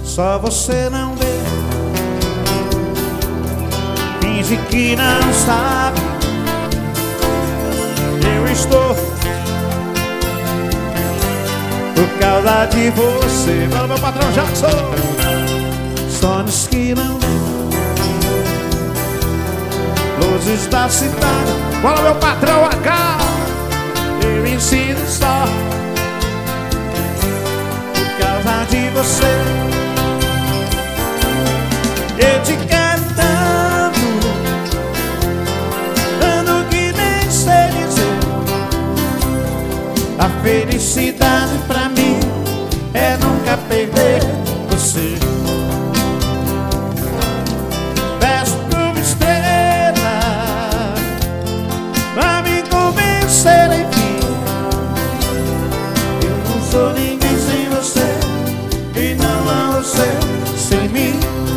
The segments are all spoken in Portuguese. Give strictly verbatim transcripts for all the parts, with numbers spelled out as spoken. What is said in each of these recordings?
Só você não vê, finge que não sabe. Eu estou por causa de você. Fala, meu patrão Jackson. Sonhos que não vê, luzes da cidade. Fala, meu patrão H. Eu ensino só por causa de você. Eu te quero tanto, tanto que nem sei dizer. A felicidade pra mim é nunca perder você. Peço pra uma estrela pra me convencer, enfim. Eu não sou ninguém sem você, e não há você sem mim.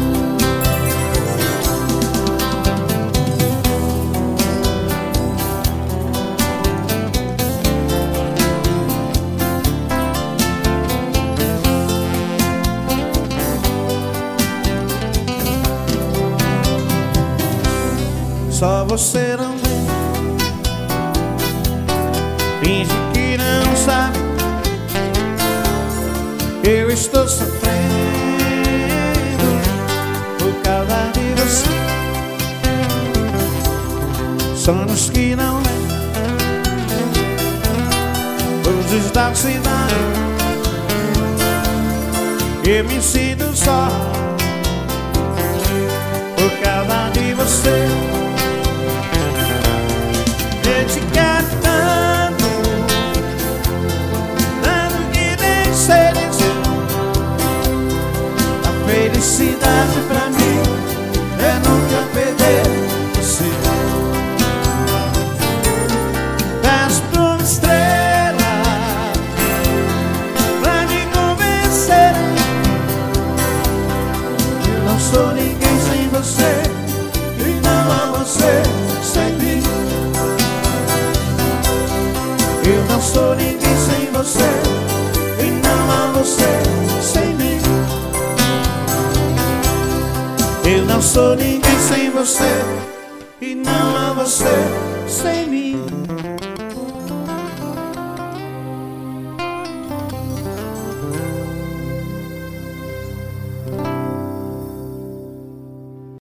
Só você não vê, finge que não sabe. Eu estou sofrendo por causa de você. Sonhos que não vê, luzes da cidade. Eu me sinto só por causa de você. Eu te quero tanto, tanto que nem sei dizer. A felicidade pra mim é nunca perder você. Peço pra uma estrela pra me convencer. Eu não sou ninguém sem você, e não há você sem mim. Eu não sou ninguém sem você, e não há você sem mim. Eu não sou ninguém sem você, e não há você sem mim.